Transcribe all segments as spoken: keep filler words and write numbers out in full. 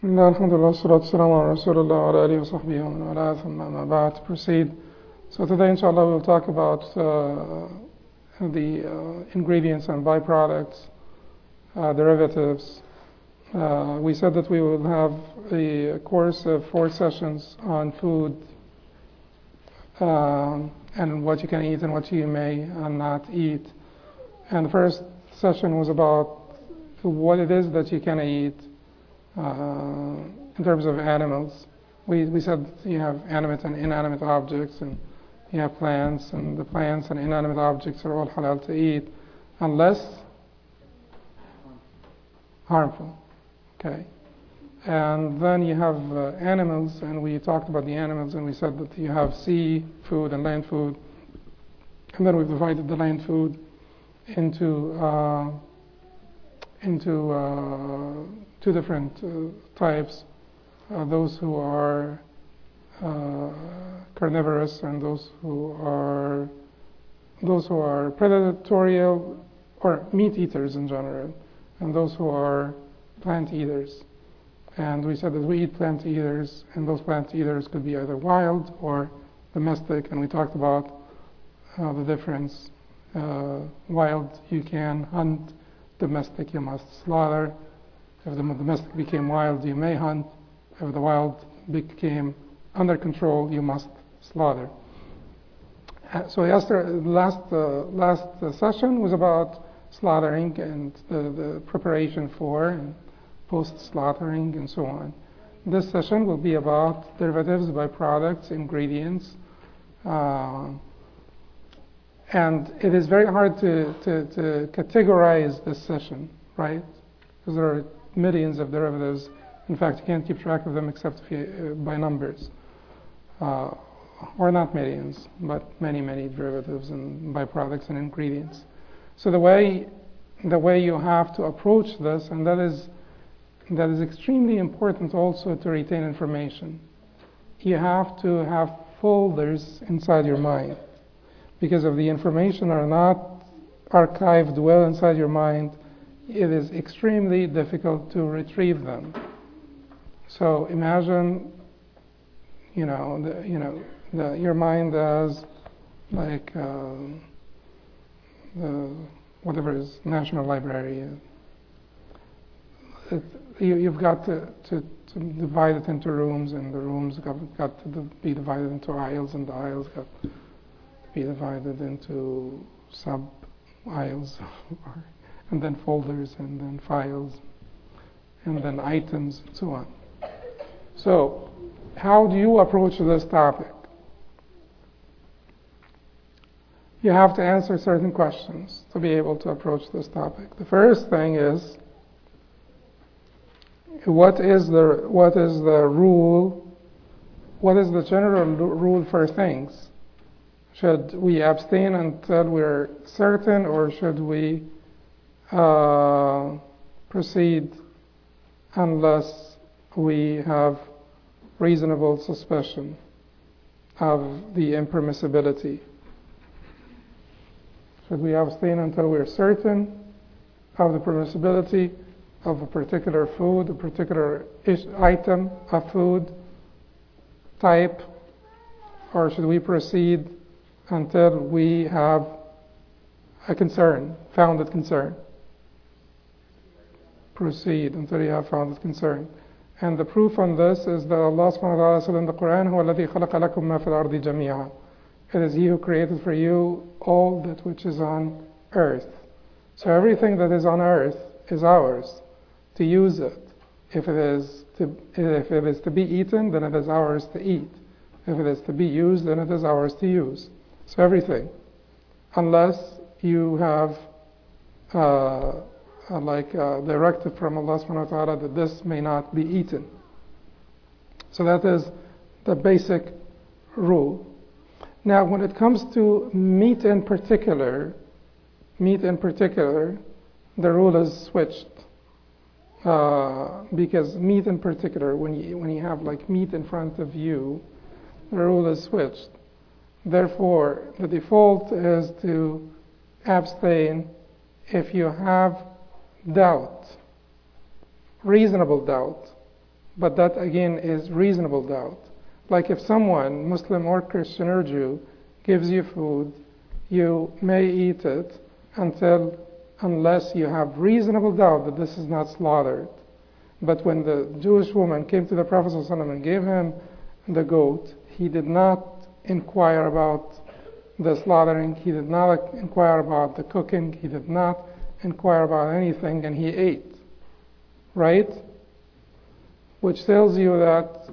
بسم الله الحمد لله والصلاة والسلام على رسول الله وعلى آله وصحبه ومن والاه ثم أما بعد to proceed. So today inshallah we'll talk about uh, the uh, ingredients and byproducts, uh, derivatives. Uh, we said that we will have a course of four sessions on food um, and what you can eat and what you may not eat. And the first session was about what it is that you can eat uh, in terms of animals. We, we said you have animate and inanimate objects, and you have plants, and the plants and inanimate objects are all halal to eat unless harmful. Okay. And then you have uh, animals, and we talked about the animals, and we said that you have sea food and land food. And then we've divided the land food into uh, into uh, two different uh, types, uh, those who are uh, carnivorous and those who are those who are predatorial or meat eaters in general, and those who are plant eaters. And we said that we eat plant eaters, and those plant eaters could be either wild or domestic, and we talked about uh, the difference. Uh, wild you can hunt, domestic you must slaughter. If the domestic became wild, you may hunt. If the wild became under control, you must slaughter. Uh, so yesterday, last uh, last uh, session was about slaughtering and the, the preparation for and post-slaughtering and so on. This session will be about derivatives, byproducts, ingredients. Uh, and it is very hard to, to, to categorize this session, right? Because there are millions of derivatives. In fact, you can't keep track of them except if you, uh, by numbers. Uh, or not millions, but many, many derivatives and byproducts and ingredients. So the way, the way you have to approach this, and that is that is extremely important also to retain information. You have to have folders inside your mind, because if the information are not archived well inside your mind, it is extremely difficult to retrieve them. So imagine, you know, the, you know, the, your mind as like uh, the whatever is National Library. It, you, you've got to, to, to divide it into rooms, and the rooms got, got to be divided into aisles, and the aisles got to be divided into sub-aisles, and then folders, and then files, and then items, and so on. So, how do you approach this topic? You have to answer certain questions to be able to approach this topic. The first thing is, What is the what is the rule? What is the general rule for things? Should we abstain until we're certain, or should we uh, proceed unless we have reasonable suspicion of the impermissibility? Should we abstain until we're certain of the permissibility of a particular food, a particular ish item of food type, or should we proceed until we have a concern, founded concern? Proceed until you have founded concern. And the proof on this is that Allah subhanahu wa ta'ala said in the Quran, هُوَ الَّذِي خَلَقَ لَكُم مَا فِي الْأَرْضِ جَمِيعًا. It is He who created for you all that which is on earth. So everything that is on earth is ours to use it. If it is to if it is to be eaten, then it is ours to eat. If it is to be used, then it is ours to use. So everything, unless you have uh, like a directive from Allah subhanahu wa ta'ala that this may not be eaten. So that is the basic rule. Now, when it comes to meat in particular, meat in particular, the rule is switched. Uh, because meat in particular, when you when you have like meat in front of you, the rule is switched. Therefore, the default is to abstain if you have doubt, reasonable doubt, but that again is reasonable doubt. Like if someone, Muslim or Christian or Jew, gives you food, you may eat it until, unless you have reasonable doubt that this is not slaughtered. But when the Jewish woman came to the Prophet ﷺ and gave him the goat, he did not inquire about the slaughtering, he did not inquire about the cooking, he did not inquire about anything, and he ate. Right? Which tells you that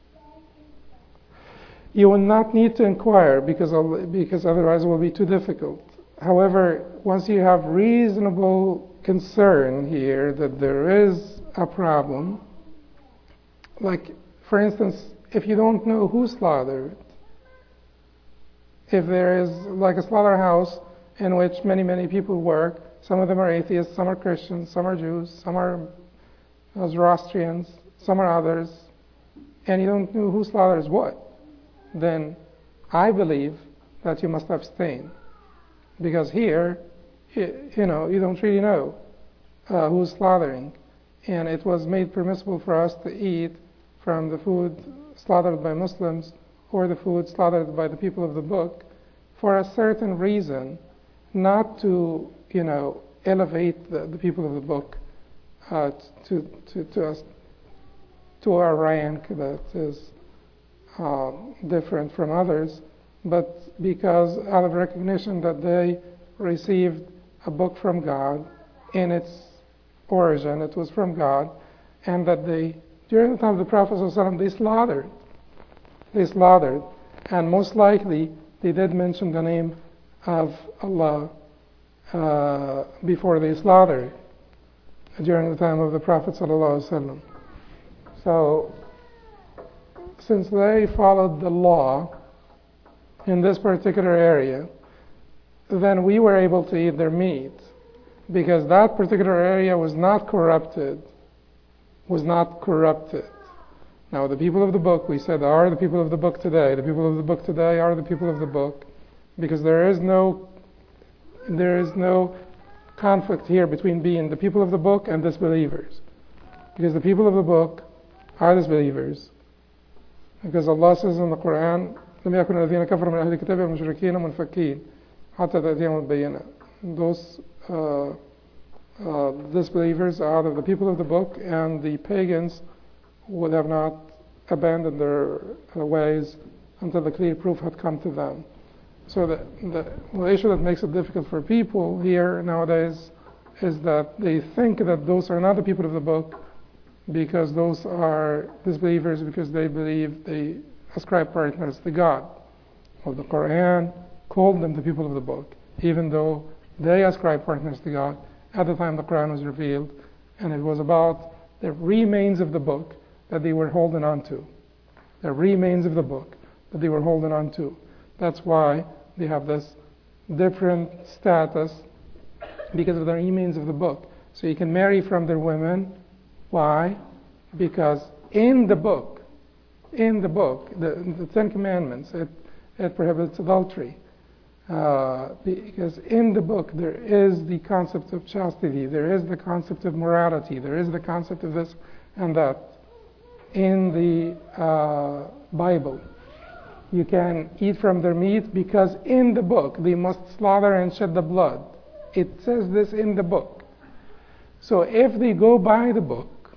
you will not need to inquire because, because otherwise it will be too difficult. However, once you have reasonable concern here that there is a problem, like for instance, if you don't know who slaughtered, if there is like a slaughterhouse in which many, many people work, some of them are atheists, some are Christians, some are Jews, some are Zoroastrians, some are others, and you don't know who slaughters what, then I believe that you must abstain. Because here, you know, you don't really know uh, who's slaughtering. And it was made permissible for us to eat from the food slaughtered by Muslims or the food slaughtered by the people of the book for a certain reason, not to, you know, elevate the, the people of the book uh, to, to, to, us, to our rank that is uh, different from others, but because out of recognition that they received a book from God in its origin, it was from God, and that they, during the time of the Prophet ﷺ, they slaughtered. They slaughtered, and most likely they did mention the name of Allah uh, before they slaughtered during the time of the Prophet ﷺ. So, since they followed the law in this particular area, then we were able to eat their meat because that particular area was not corrupted, was not corrupted. Now the people of the book, we said, are the people of the book today. The people of the book today are the people of the book because there is no, there is no conflict here between being the people of the book and disbelievers. Because the people of the book are disbelievers. Because Allah says in the Quran, لم يكن الذين كفروا من أهل الكتاب والمشركين منفكين حتى تأتيهم البينة. Those uh, uh, disbelievers are the people of the book, and the pagans would have not abandoned their uh, ways until the clear proof had come to them. So the, the, the issue that makes it difficult for people here nowadays is that they think that those are not the people of the book because those are disbelievers because they believe they ascribe partners to God. Well, the Quran called them the people of the book, even though they ascribe partners to God at the time the Quran was revealed, and it was about the remains of the book that they were holding on to. The remains of the book that they were holding on to. That's why they have this different status because of the remains of the book. So you can marry from their women. Why? Because in the book, in the book, the, the Ten Commandments, it, it prohibits adultery. Uh, because in the book there is the concept of chastity, there is the concept of morality, there is the concept of this and that. In the uh, Bible, you can eat from their meat because in the book they must slaughter and shed the blood. It says this in the book. So if they go by the book,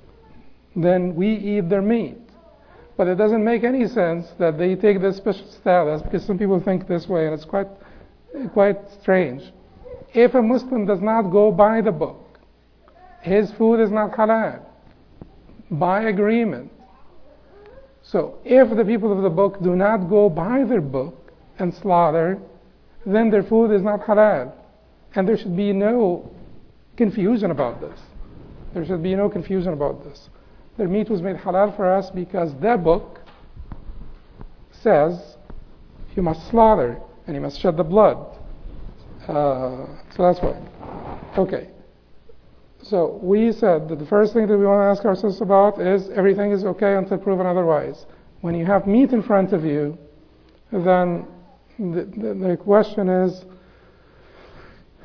then we eat their meat. But it doesn't make any sense that they take this special status, because some people think this way, and it's quite, quite strange. If a Muslim does not go by the book, his food is not halal, by agreement. So if the people of the book do not go by their book and slaughter, then their food is not halal. And there should be no confusion about this. There should be no confusion about this. Their meat was made halal for us because their book says you must slaughter and you must shed the blood. Uh, so that's why. Okay. So we said that the first thing that we want to ask ourselves about is everything is okay until proven otherwise. When you have meat in front of you, then the, the, the question is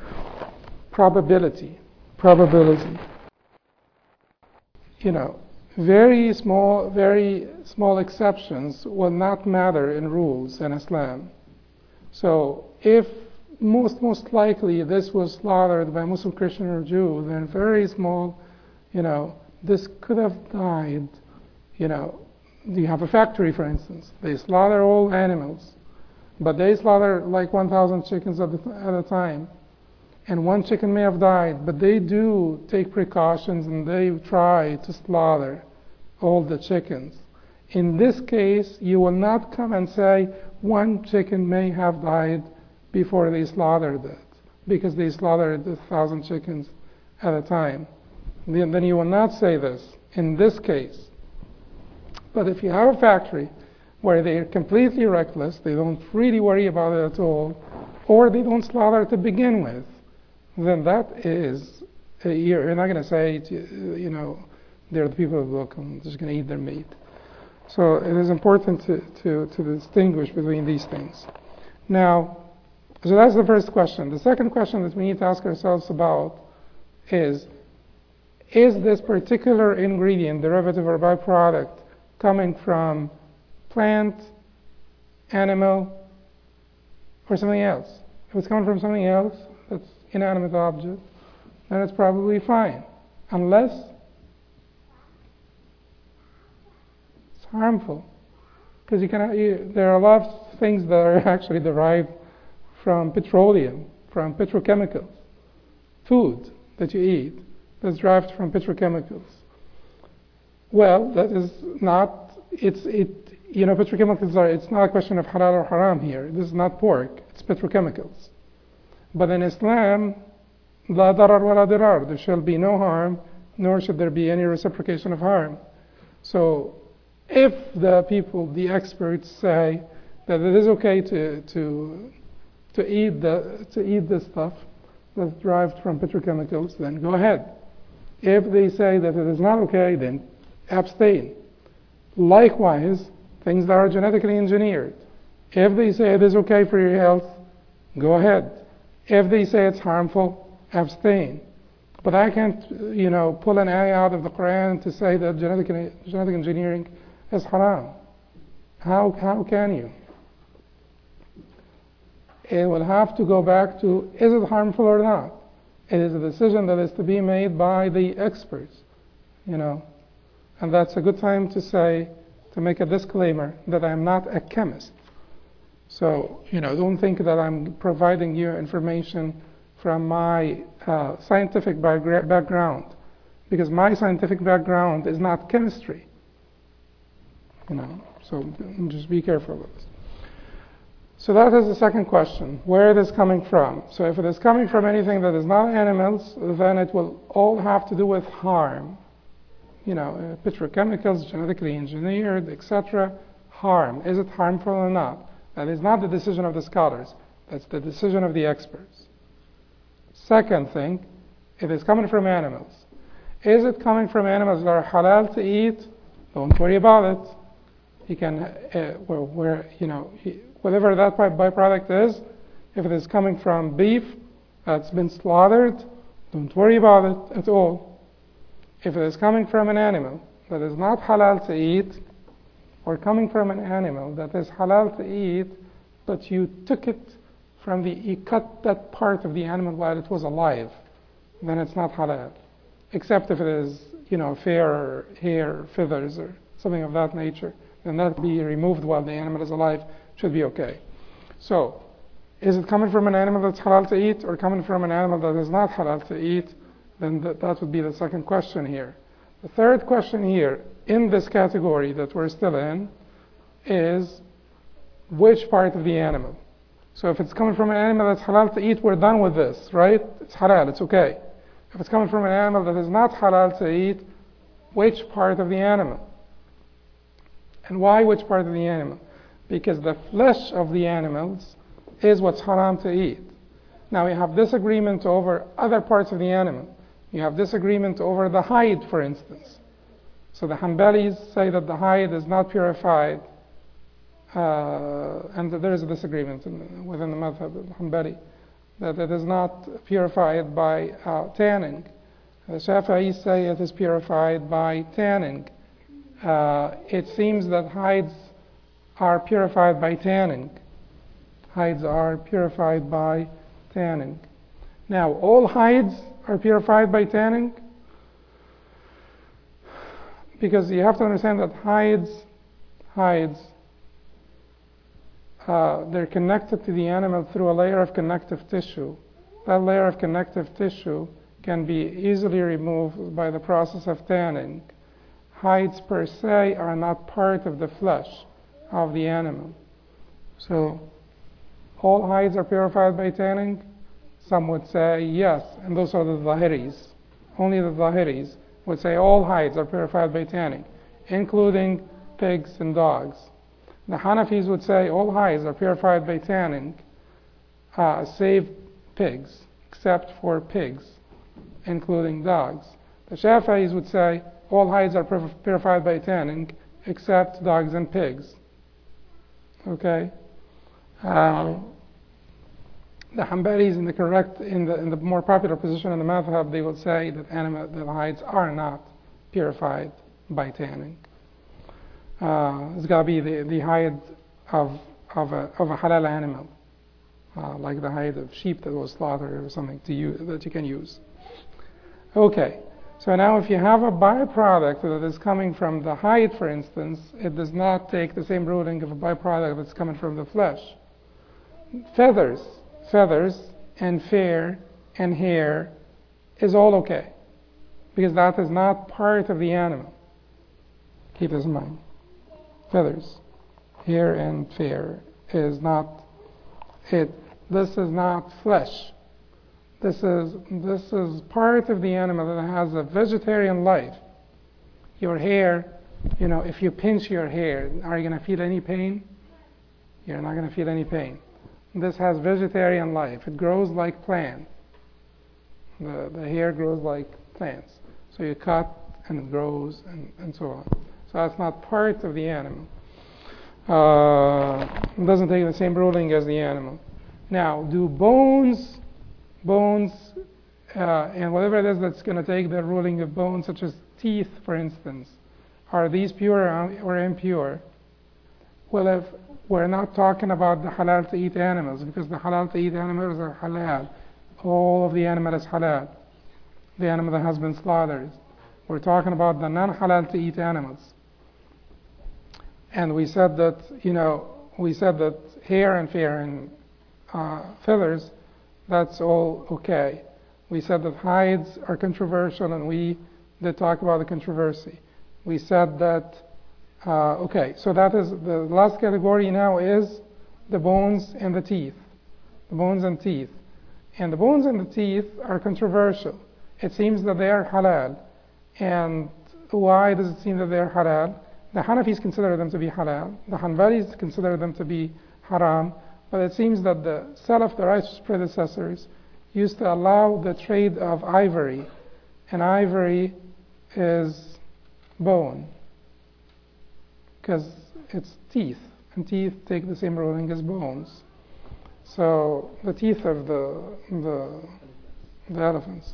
probability. Probability. You know, very small, very small exceptions will not matter in rules in Islam. So if most most likely this was slaughtered by Muslim, Christian, or Jew, then very small, you know, this could have died, you know. You have a factory, for instance. They slaughter all animals, but they slaughter like one thousand chickens at, the, at a time. And one chicken may have died, but they do take precautions and they try to slaughter all the chickens. In this case, you will not come and say one chicken may have died before they slaughtered it, because they slaughtered a thousand chickens at a time. Then you will not say this in this case. But if you have a factory where they're completely reckless, they don't really worry about it at all, or they don't slaughter to begin with, then that is, uh, you're not going to say, to, you know, they're the people of the book, I'm just going to eat their meat. So it is important to, to, to distinguish between these things. Now, so that's the first question. The second question that we need to ask ourselves about is, is this particular ingredient, derivative or byproduct, coming from plant, animal, or something else? If it's coming from something else, that's inanimate object, then it's probably fine, unless it's harmful. Because you can, you, there are a lot of things that are actually derived from petroleum, from petrochemicals. Food that you eat that's derived from petrochemicals. Well, that is not, it's, it, you know, petrochemicals are, it's not a question of halal or haram here. This is not pork, it's petrochemicals. But in Islam, la darar wa la dirar, there shall be no harm, nor should there be any reciprocation of harm. So, if the people, the experts say that it is okay to, to, to eat the, to eat this stuff that's derived from petrochemicals, then go ahead. If they say that it is not okay, then abstain. Likewise, things that are genetically engineered. If they say it is okay for your health, go ahead. If they say it's harmful, abstain. But I can't, you know, pull an ayah out of the Quran to say that genetic, genetic engineering is haram. How, how can you? It will have to go back to, is it harmful or not? It is a decision that is to be made by the experts, you know. And that's a good time to say, to make a disclaimer, that I am not a chemist. So, you know, don't think that I'm providing you information from my uh, scientific backgra- background, because my scientific background is not chemistry. You know, so just be careful of this. So that is the second question, where it is coming from. So if it is coming from anything that is not animals, then it will all have to do with harm. You know, uh, petrochemicals, genetically engineered, et cetera. Harm. Is it harmful or not? That is not the decision of the scholars. That's the decision of the experts. Second thing, it is coming from animals. Is it coming from animals that are halal to eat? Don't worry about it. You can, uh, where, where, you know, whatever that byproduct is, if it is coming from beef that's been slaughtered, don't worry about it at all. If it is coming from an animal that is not halal to eat, or coming from an animal that is halal to eat, but you took it from the, you cut that part of the animal while it was alive, then it's not halal. Except if it is, you know, fur or hair or feathers or something of that nature, then that be removed while the animal is alive, should be okay. So, is it coming from an animal that's halal to eat, or coming from an animal that is not halal to eat? Then th- that would be the second question here. The third question here, in this category that we're still in, is which part of the animal? So if it's coming from an animal that's halal to eat, we're done with this, right? It's halal, it's okay. If it's coming from an animal that is not halal to eat, which part of the animal? And why which part of the animal? Because the flesh of the animals is what's haram to eat. Now we have disagreement over other parts of the animal. You have disagreement over the hide, for instance. So the Hanbalis say that the hide is not purified, uh, and that there is a disagreement in, within the madhab of Hanbali, that it is not purified by uh, tanning. The Shafi'is say it is purified by tanning, uh, it seems that hides are purified by tanning. Hides are purified by tanning. Now, all hides are purified by tanning, because you have to understand that hides, hides, uh, they're connected to the animal through a layer of connective tissue. That layer of connective tissue can be easily removed by the process of tanning. Hides per se are not part of the flesh of the animal. So, all hides are purified by tanning? Some would say yes, and those are the Zahiris. Only the Zahiris would say all hides are purified by tanning, including pigs and dogs. The Hanafis would say all hides are purified by tanning, uh, save pigs, except for pigs, including dogs. The Shafi'is would say all hides are pur- purified by tanning, except dogs and pigs. Okay? Uh, the Hanbalis, in the correct, in the in the more popular position in the madhab, they would say that animal the hides are not purified by tanning. Uh, it's got to be the, the hide of of a of a halal animal, uh, like the hide of sheep that was slaughtered or something to use, that you can use. Okay, so now if you have a byproduct that is coming from the hide, for instance, it does not take the same ruling of a byproduct that's coming from the flesh. Feathers, feathers and fur and hair is all okay, because that is not part of the animal. Keep this in mind. Feathers, hair and fur is not it. This is not flesh. This is this is part of the animal that has a vegetarian life. Your hair, you know, if you pinch your hair, are you going to feel any pain? You're not going to feel any pain. This has vegetarian life. It grows like plants. The the hair grows like plants. So you cut and it grows and, and so on. So that's not part of the animal. Uh, it doesn't take the same ruling as the animal. Now, do bones, bones, uh, and whatever it is that's going to take the ruling of bones, such as teeth, for instance, are these pure or impure? Well, if we're not talking about the halal to eat animals, because the halal to eat animals are halal. All of the animal is halal. The animal that has been slaughtered. We're talking about the non-halal to eat animals. And we said that, you know, we said that hair and fur and uh, feathers, that's all okay. We said that hides are controversial, and we did talk about the controversy. We said that, uh, okay, so that is the last category now is the bones and the teeth. The bones and teeth. And the bones and the teeth are controversial. It seems that they are halal. And why does it seem that they are halal? The Hanafis consider them to be halal. The Hanbalis consider them to be haram. But it seems that the Salaf, the righteous predecessors, used to allow the trade of ivory. And ivory is bone, because it's teeth. And teeth take the same ruling as bones. So the teeth of the, the, the elephants.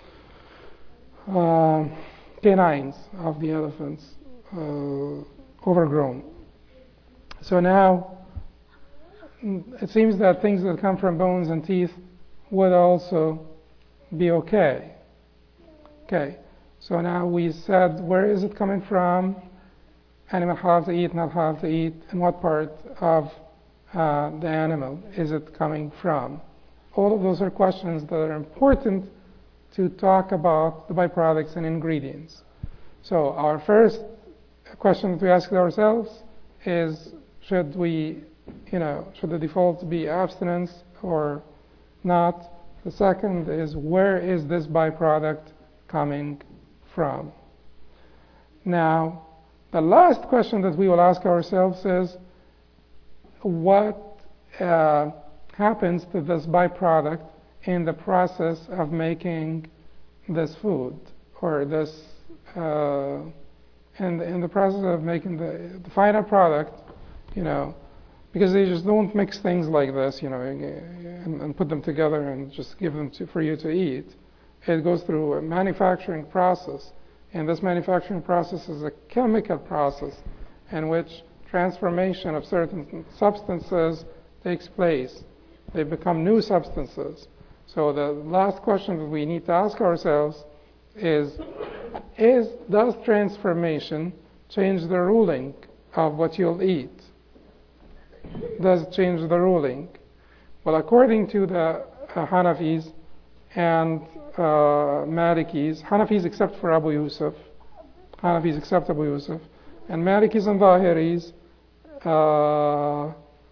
Uh, canines of the elephants, uh, overgrown. So now it seems that things that come from bones and teeth would also be okay. Okay, so now we said, where is it coming from? Animal halal to eat, not halal to eat, and what part of uh, the animal is it coming from? All of those are questions that are important to talk about the byproducts and ingredients. So our first question that we ask ourselves is, should we, you know, should the default be abstinence or not? The second is, where is this byproduct coming from? Now, the last question that we will ask ourselves is, what uh, happens to this byproduct in the process of making this food, or this, uh, in, the, in the process of making the, the final product, you know, because they just don't mix things like this, you know, and, and put them together and just give them to, for you to eat. It goes through a manufacturing process And this manufacturing process is a chemical process in which transformation of certain substances takes place. They become new substances. So the last question that we need to ask ourselves is, is does transformation change the ruling of what you'll eat? Does it change the ruling? Well, according to the uh, Hanafis and uh, Malikis, Hanafis except for Abu Yusuf, Hanafis except Abu Yusuf, and Malikis and Zahiris, uh,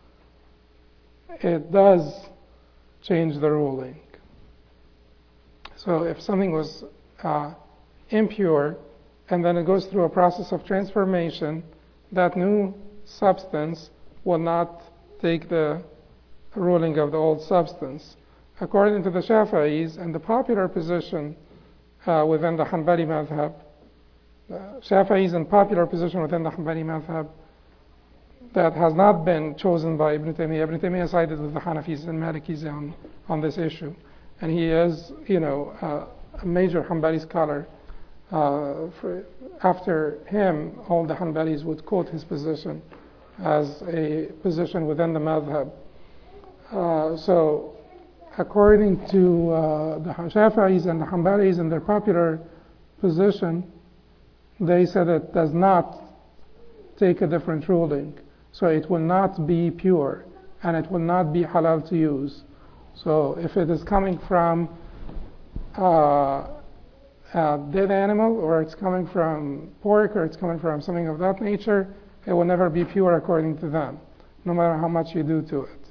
it does change the ruling. So if something was uh, impure and then it goes through a process of transformation, that new substance will not take the ruling of the old substance. According to the Shafi'is and the popular position uh, within the Hanbali madhab, the Shafi'is and popular position within the Hanbali madhab that has not been chosen by Ibn Taymiyyah. Ibn Taymiyyah sided with the Hanafis and Malikis on, on this issue. And he is, you know, uh, a major Hanbali scholar. Uh, for, after him, all the Hanbalis would quote his position as a position within the madhab. Uh, so, according to uh, the Shafi'is and the Hanbalis and their popular position, they said it does not take a different ruling. So it will not be pure, and it will not be halal to use. So if it is coming from uh, a dead animal, or it's coming from pork, or it's coming from something of that nature, it will never be pure according to them, no matter how much you do to it.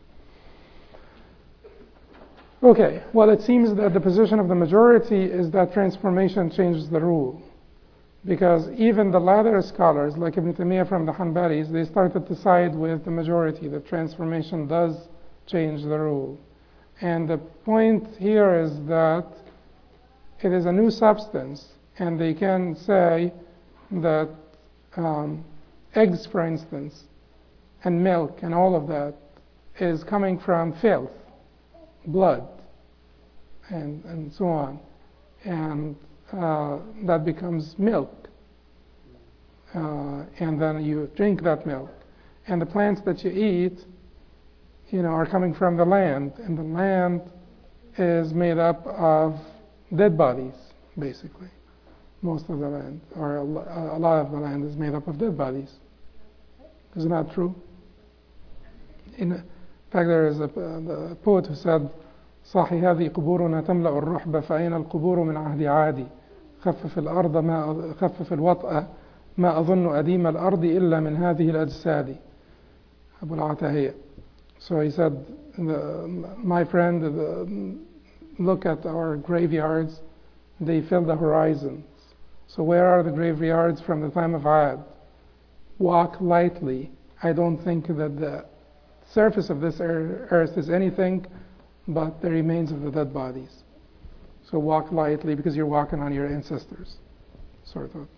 Okay, well, it seems that the position of the majority is that transformation changes the rule. Because even the latter scholars, like Ibn Taymiyyah from the Hanbalis, they started to side with the majority, that transformation does change the rule. And the point here is that it is a new substance, and they can say that um, eggs, for instance, and milk and all of that is coming from filth, blood, and, and so on. And uh, that becomes milk. Uh, and then you drink that milk. And the plants that you eat, you know, are coming from the land. And the land is made up of dead bodies, basically. Most of the land, or a, a lot of the land is made up of dead bodies. Isn't that true? In fact, there is a, a poet who said, صاحي هذه قبورنا تملأ الرحب فأين القبور من عهد عادي خفف الأرض ما خفف الوطأ ما أظن أديم الأرض إلا من هذه الأجساد. Abu al-Atahiyya. So he said, my friend, the, look at our graveyards, they fill the horizons. So where are the graveyards from the time of Ad? Walk lightly. I don't think that the surface of this earth is anything but the remains of the dead bodies. So walk lightly because you're walking on your ancestors, sort of.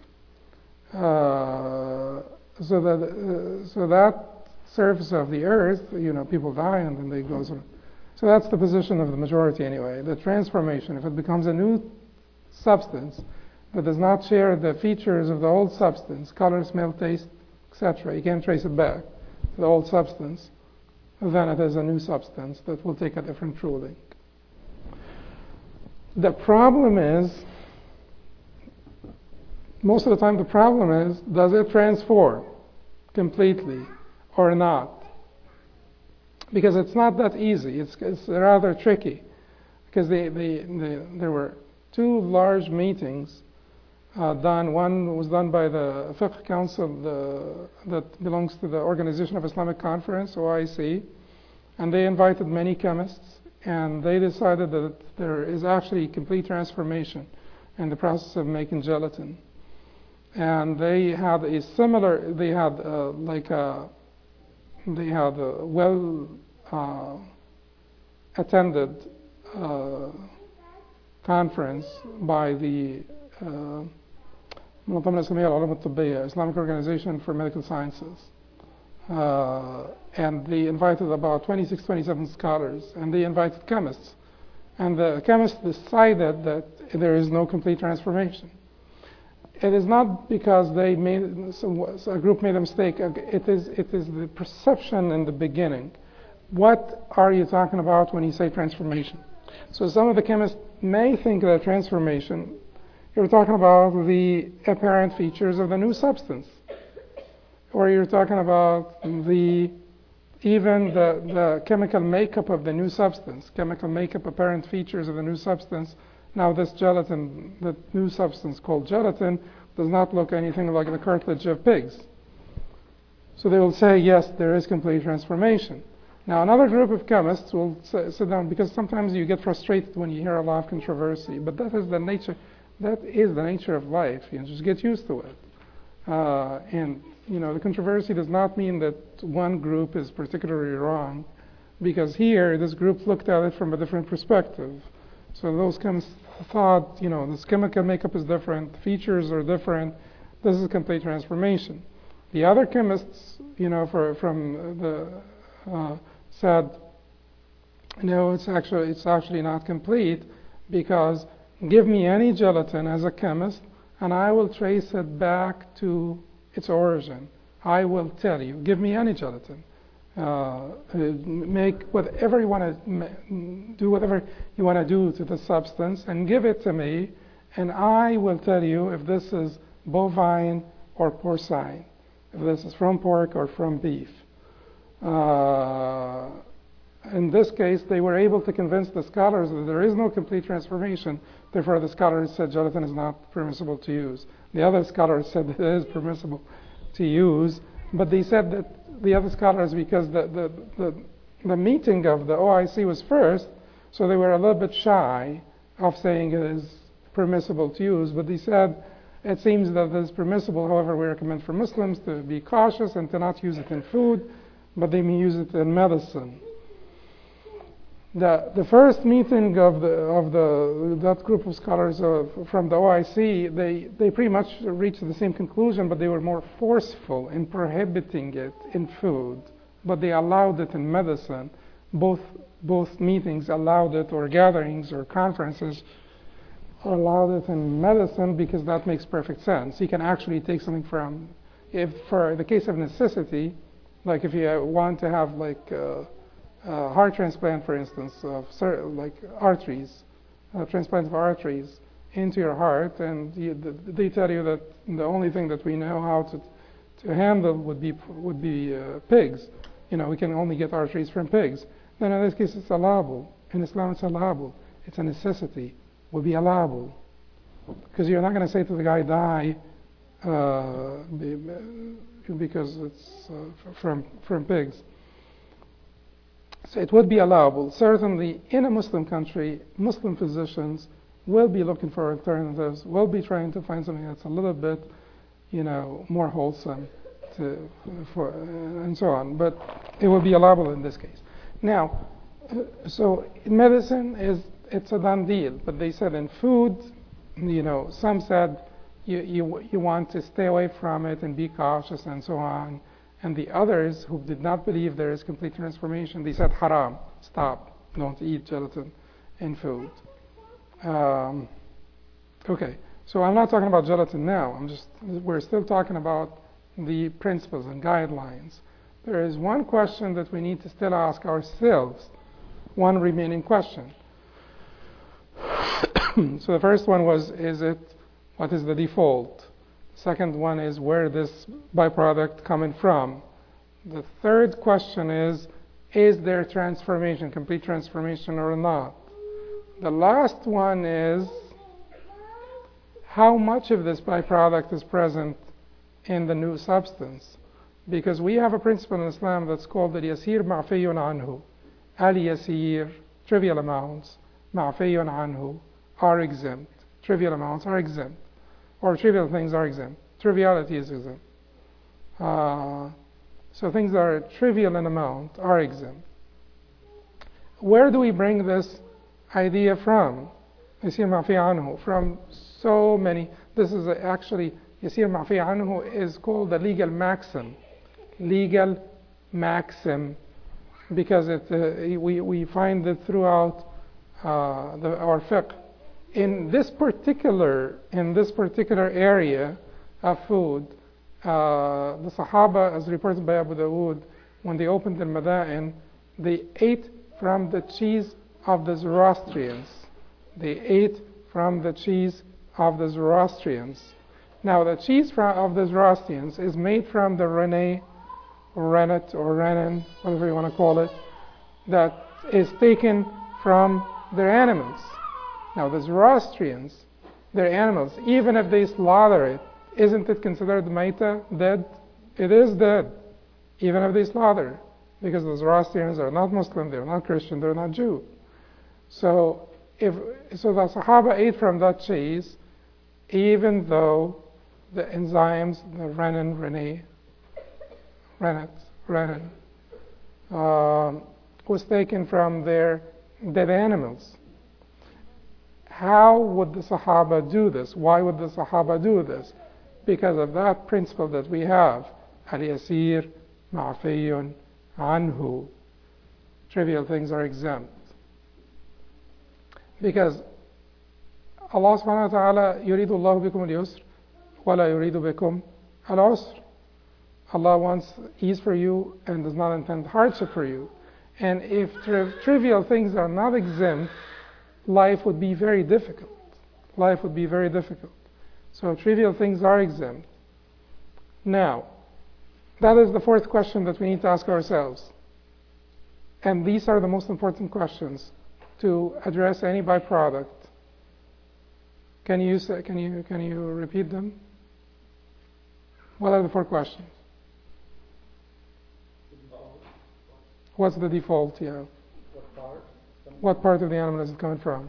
Uh, so that uh, so that surface of the earth, you know, people die and then they go. So, so that's the position of the majority anyway. The transformation, if it becomes a new substance that does not share the features of the old substance, color, smell, taste, et cetera, you can't trace it back to the old substance, then it is a new substance that will take a different ruling. The problem is, most of the time the problem is, does it transform completely or not? Because it's not that easy. It's, it's rather tricky. Because they, they, they, there were two large meetings uh, done. One was done by the Fiqh Council the, that belongs to the Organization of Islamic Conference, O I C, and they invited many chemists, and they decided that there is actually complete transformation in the process of making gelatin. And they had a similar, they had uh, like a, they had a well uh, attended uh, conference by the uh, منظمة الإسلامية للعلوم الطبية, Islamic Organization for Medical Sciences. Uh, and they invited about twenty-six, twenty-seven scholars, and they invited chemists. And the chemists decided that there is no complete transformation. it is not because they made some, a group made a mistake. It is it is the perception in the beginning. What are you talking about when you say transformation? So some of the chemists may think that transformation, you're talking about the apparent features of the new substance, or you're talking about the even the, the chemical makeup of the new substance, chemical makeup, apparent features of the new substance. Now this gelatin, the new substance called gelatin, does not look anything like the cartilage of pigs. So they will say, yes, there is complete transformation. Now another group of chemists will say, sit down, because sometimes you get frustrated when you hear a lot of controversy, but that is the nature, that is the nature of life. You just get used to it. Uh, and you know, the controversy does not mean that one group is particularly wrong, because here this group looked at it from a different perspective. So those chemists thought, you know, this chemical makeup is different, features are different, this is complete transformation. The other chemists, you know, for, from the uh, said, no, it's actually it's actually not complete, because give me any gelatin as a chemist, and I will trace it back to its origin. I will tell you. Give me any gelatin. Uh, make whatever you want to do, whatever you want to do to the substance, and give it to me, and I will tell you if this is bovine or porcine, if this is from pork or from beef. Uh, in this case, they were able to convince the scholars that there is no complete transformation. Therefore, the scholars said gelatin is not permissible to use. The other scholars said it is permissible to use, but they said that the other scholars, because the, the, the, the meeting of the O I C was first, so they were a little bit shy of saying it is permissible to use, but they said it seems that it is permissible. However, we recommend for Muslims to be cautious and to not use it in food, but they may use it in medicine. The, the first meeting of the of the that group of scholars uh, from the O I C, they, they pretty much reached the same conclusion, but they were more forceful in prohibiting it in food. But they allowed it in medicine. Both both meetings allowed it, or gatherings or conferences allowed it in medicine, because that makes perfect sense. You can actually take something from, if for the case of necessity, like if you want to have like uh, Uh, heart transplant, for instance, of certain, like arteries, uh, transplants of arteries into your heart, and you, the, they tell you that the only thing that we know how to to handle would be would be uh, pigs. You know, we can only get arteries from pigs. Then in this case, it's allowable. In Islam, it's allowable. It's a necessity. Would be allowable, because you're not going to say to the guy, die, uh, because it's uh, from from pigs. So it would be allowable. Certainly, in a Muslim country, Muslim physicians will be looking for alternatives, will be trying to find something that's a little bit, you know, more wholesome, to, for, uh, and so on. But it will be allowable in this case. Now, uh, so in medicine, is it's a done deal. But they said in food, you know, some said you you you want to stay away from it and be cautious and so on. And the others who did not believe there is complete transformation, they said haram, stop, don't eat gelatin in food. Um, okay, so I'm not talking about gelatin now. I'm just we're still talking about the principles and guidelines. There is one question that we need to still ask ourselves, one remaining question. So the first one was, is it, what is the default? Second one is, where this byproduct coming from? The third question is, is there transformation, complete transformation or not? The last one is, how much of this byproduct is present in the new substance? Because we have a principle in Islam that's called al-yasir ma'fiyun anhu. Al-yasir, trivial amounts, ma'fiyun anhu, are exempt. Trivial amounts are exempt. Or trivial things are exempt. Triviality is exempt. Uh, so things that are trivial in amount are exempt. Where do we bring this idea from? Yasir ma'fi anhu. From so many. This is actually, Yasir ma'fi anhu is called the legal maxim. Legal maxim. Because it, uh, we, we find it throughout uh, the, our fiqh. in this particular in this particular area of food, uh, the Sahaba, as reported by Abu Dawood, when they opened the Mada'in, they ate from the cheese of the Zoroastrians. They ate from the cheese of the Zoroastrians. Now, the cheese from, of the Zoroastrians is made from the rennet, or rennet, or renin, whatever you want to call it, that is taken from their animals. Now, the Zoroastrians, their animals, even if they slaughter it, isn't it considered maita, dead? It is dead, even if they slaughter it, because the Zoroastrians are not Muslim, they're not Christian, they're not Jew. So, if so, the Sahaba ate from that cheese, even though the enzymes, the renin, rennet, rennet, renin, um, was taken from their dead animals. How would the Sahaba do this? Why would the Sahaba do this? Because of that principle that we have, al-yasir ma'fiyun anhu. Trivial things are exempt. Because Allah subhanahu wa ta'ala yuridu Allahu bikum al-yusr wa la yuridu bikum al-usr. Allah wants ease for you and does not intend hardship for you. And if tri- trivial things are not exempt, life would be very difficult. Life would be very difficult. So trivial things are exempt. Now, that is the fourth question that we need to ask ourselves. And these are the most important questions to address any byproduct. Can you say, can you can you repeat them? What are the four questions? What's the default? Yeah. What part? What part of the animal is it coming from?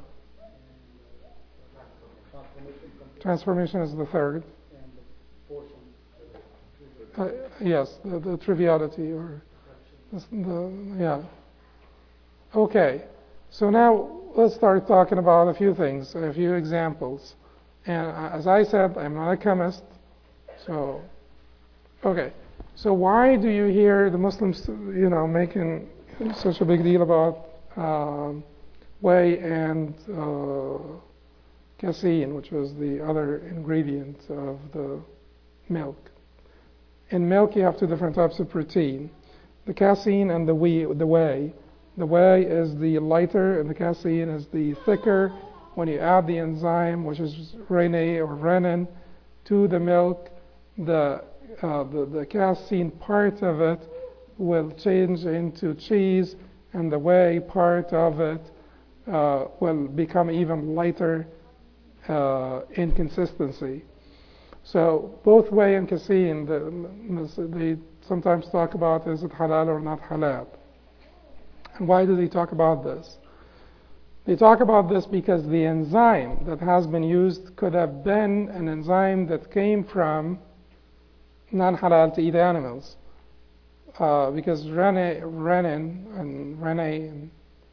Transformation. Transformation is the third. And the portion. Uh, yes, the, the triviality or the, the yeah. Okay, so now let's start talking about a few things, a few examples. And uh, as I said, I'm not a chemist, so okay. So why do you hear the Muslims, you know, making such a big deal about um, whey and uh, casein, which was the other ingredient of the milk? In milk, you have two different types of protein: the casein and the whey. The whey, the whey is the lighter, and the casein is the thicker. When you add the enzyme, which is rennet or renin, to the milk, the Uh, the, the casein part of it will change into cheese, and the whey part of it uh, will become even lighter uh, in consistency. So both whey and casein, the, they sometimes talk about, is it halal or not halal? And why do they talk about this? They talk about this because the enzyme that has been used could have been an enzyme that came from non-halal to eat animals, uh, because renin, renin and rennet, and,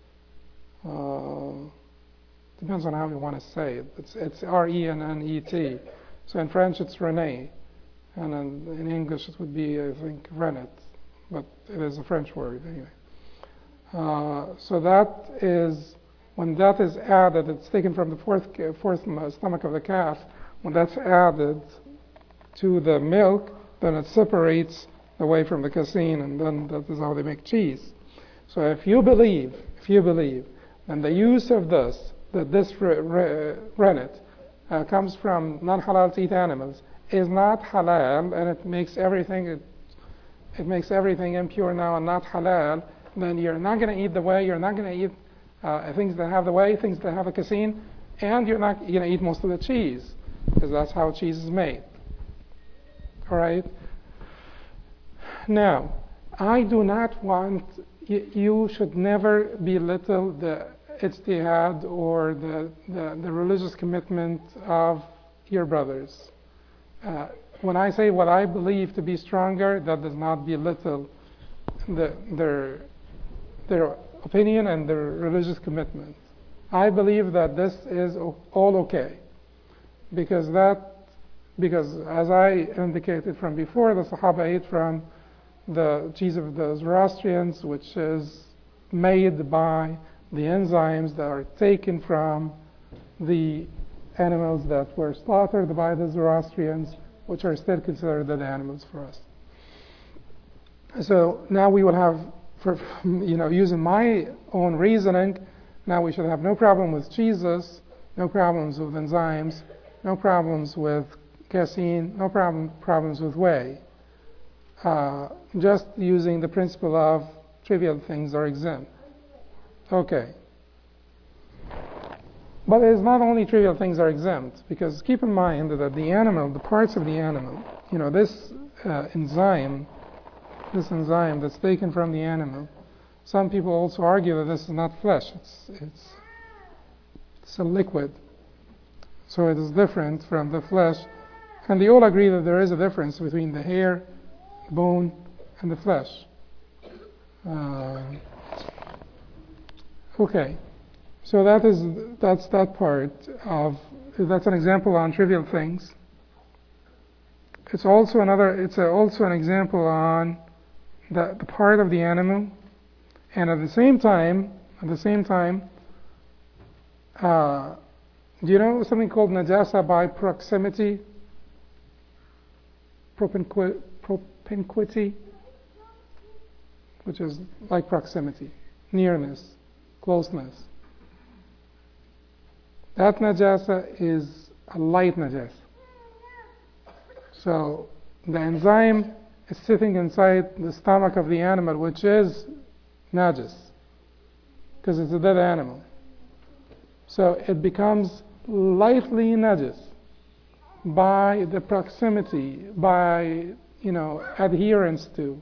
uh, depends on how you want to say it. It's, it's R E N N E T. So in French it's rennet, and in, in English it would be, I think, rennet, but it is a French word anyway. Uh, so that is, when that is added, it's taken from the fourth, fourth stomach of the calf. When that's added to the milk, then it separates the whey from the casein, and then that is how they make cheese. So if you believe, if you believe, then the use of this, that this re- re- rennet uh, comes from non-halal to eat animals, is not halal, and it makes everything it, it makes everything impure now and not halal, then you're not going to eat the whey, you're not going to eat uh, things that have the whey, things that have a casein, and you're not going to eat most of the cheese, because that's how cheese is made. All right. Now, I do not want, you, you should never belittle the ijtihad or the, the, the religious commitment of your brothers. Uh, when I say what I believe to be stronger, that does not belittle the, their, their opinion and their religious commitment. I believe that this is all okay, because that Because as I indicated from before, the Sahaba ate from the cheese of the Zoroastrians, which is made by the enzymes that are taken from the animals that were slaughtered by the Zoroastrians, which are still considered dead animals for us. So now we will have, for, you know, using my own reasoning, now we should have no problem with cheeses, no problems with enzymes, no problems with casein, no problem, problems with whey. Uh, just using the principle of trivial things are exempt. Okay. But it's not only trivial things are exempt, because keep in mind that the animal, the parts of the animal, you know, this uh, enzyme, this enzyme that's taken from the animal, some people also argue that this is not flesh, it's, it's, it's a liquid. So it is different from the flesh. And they all agree that there is a difference between the hair, the bone, and the flesh. Uh, okay. So that is that's that part of that's an example on trivial things. It's also another. It's a, also an example on the, the part of the animal, and at the same time, at the same time, uh, do you know something called najasa by proximity? Propinqui- propinquity, which is like proximity, nearness, closeness. That najasa is a light najasa. So the enzyme is sitting inside the stomach of the animal, which is najis, because it's a dead animal. So it becomes lightly najis by the proximity, by, you know, adherence to,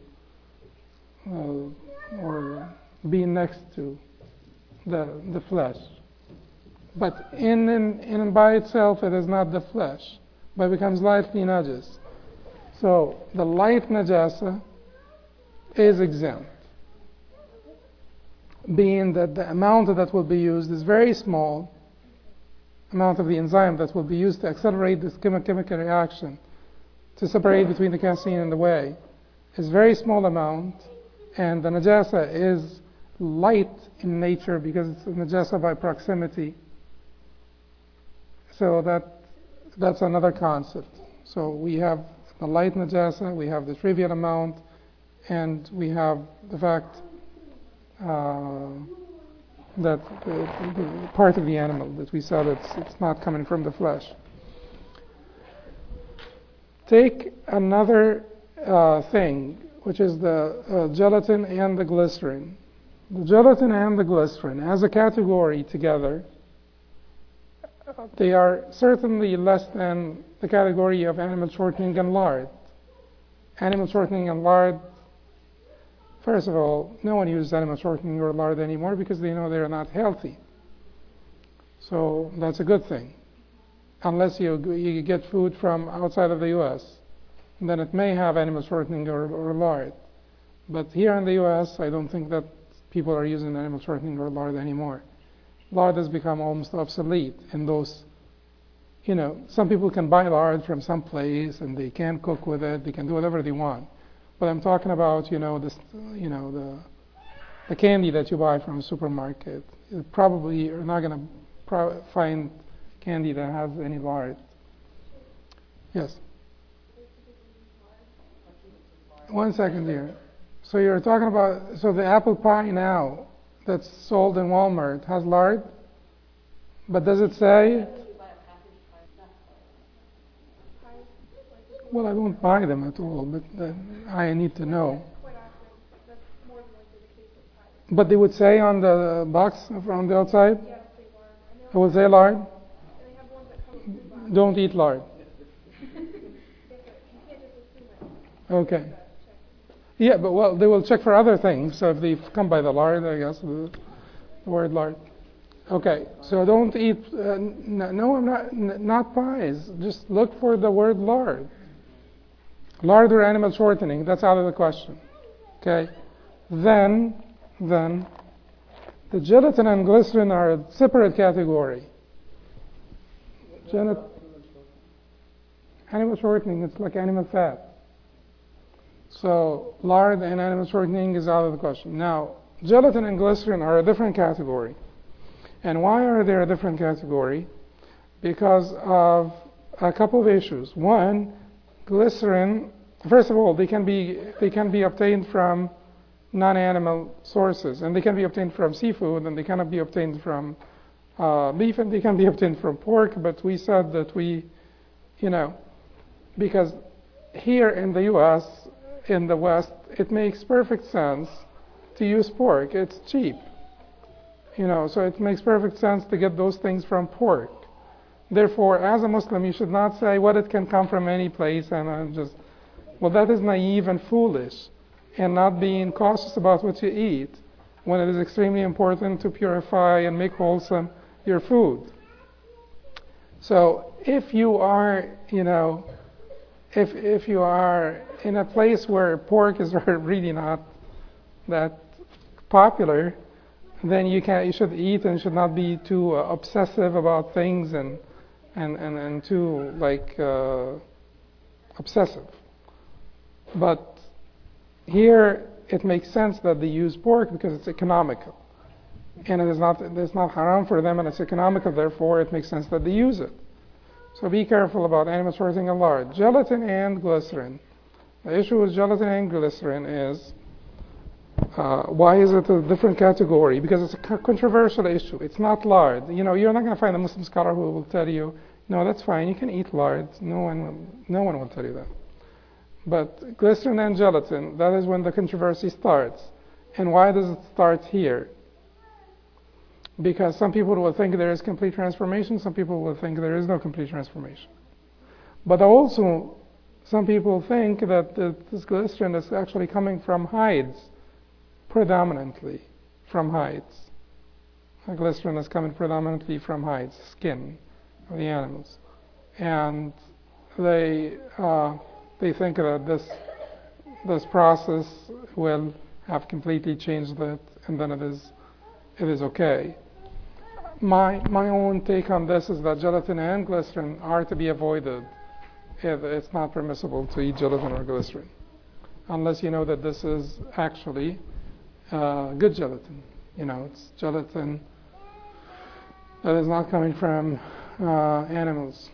uh, or being next to the the flesh. But in, in in by itself, it is not the flesh, but it becomes lightly najis. So the light najasa is exempt, being that the amount that will be used is very small. Amount of the enzyme that will be used to accelerate this chemical reaction to separate between the casein and the whey is very small amount, and the najasa is light in nature because it's a najasa by proximity. So that that's another concept. So we have the light najasa, we have the trivial amount, and we have the fact uh, that the, the part of the animal that we said it's it's not coming from the flesh. Take another uh, thing, which is the uh, gelatin and the glycerin. The gelatin and the glycerin, as a category together, they are certainly less than the category of animal shortening and lard. Animal shortening and lard, first of all, no one uses animal shortening or lard anymore because they know they're not healthy. So that's a good thing. Unless you, you get food from outside of the U S, then it may have animal shortening or, or lard. But here in the U S, I don't think that people are using animal shortening or lard anymore. Lard has become almost obsolete in those, you know, some people can buy lard from some place and they can cook with it, they can do whatever they want. But I'm talking about, you know, this, you know, the the candy that you buy from a supermarket. You probably you're not going to pro- find candy that has any lard. Yes. One second here. So you're talking about, so the apple pie now that's sold in Walmart has lard, but does it say? Well, I don't buy them at all, but uh, I need to know. But they would say on the box on the outside? It would say lard? Don't eat lard. Okay. Yeah, but well, they will check for other things. So if they come by the lard, I guess the, the word lard. Okay, so don't eat. Uh, n- no, I'm not. N- not pies. Just look for the word lard. Lard or animal shortening. That's out of the question. Okay. Then, then, the gelatin and glycerin are a separate category. Gelat- animal shortening. It's like animal fat. So lard and animal shortening is out of the question. Now, gelatin and glycerin are a different category. And why are they a different category? because of a couple of issues. One, glycerin, first of all, they can be they can be obtained from non-animal sources, and they can be obtained from seafood, and they cannot be obtained from uh, beef, and they can be obtained from pork. But we said that we, you know, because here in the U S, in the West, it makes perfect sense to use pork. It's cheap, you know, so it makes perfect sense to get those things from pork. Therefore, as a Muslim, you should not say, well, it can come from any place, and I'm just, well, that is naive and foolish, and not being cautious about what you eat, when it is extremely important to purify and make wholesome your food. So if you are, you know, if if you are in a place where pork is really not that popular, then you can you should eat and should not be too uh, obsessive about things and and and, and too like uh, obsessive. But here it makes sense that they use pork because it's economical, and it is not it's not haram for them, and it's economical. Therefore, it makes sense that they use it. So be careful about animal sourcing and lard. Gelatin and glycerin. The issue with gelatin and glycerin is uh, why is it a different category? Because it's a controversial issue. It's not lard. You know, you're not going to find a Muslim scholar who will tell you, no, that's fine. You can eat lard. No one, will, no one will tell you that. But glycerin and gelatin, that is when the controversy starts. And why does it start here? Because some people will think there is complete transformation, some people will think there is no complete transformation. But also, some people think that the, this glycerin is actually coming from hides, predominantly from hides. The glycerin is coming predominantly from hides, skin of the animals. And they uh, they think that this this process will have completely changed it, and then it is it is okay. My my own take on this is that gelatin and glycerin are to be avoided. It, it's not permissible to eat gelatin or glycerin unless you know that this is actually uh, good gelatin. You know, it's gelatin that is not coming from uh, animals.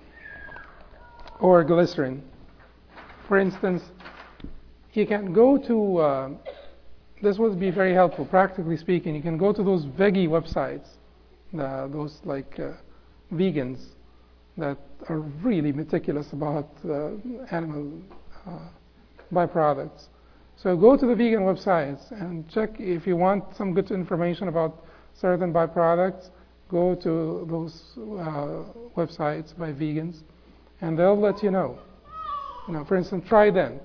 Or glycerin. For instance, you can go to, uh, this would be very helpful, practically speaking, you can go to those veggie websites, uh, those like uh, vegans that are really meticulous about uh, animal uh, byproducts. So go to the vegan websites and check if you want some good information about certain byproducts. Go to those uh, websites by vegans, and they'll let you know. You know, for instance, Trident.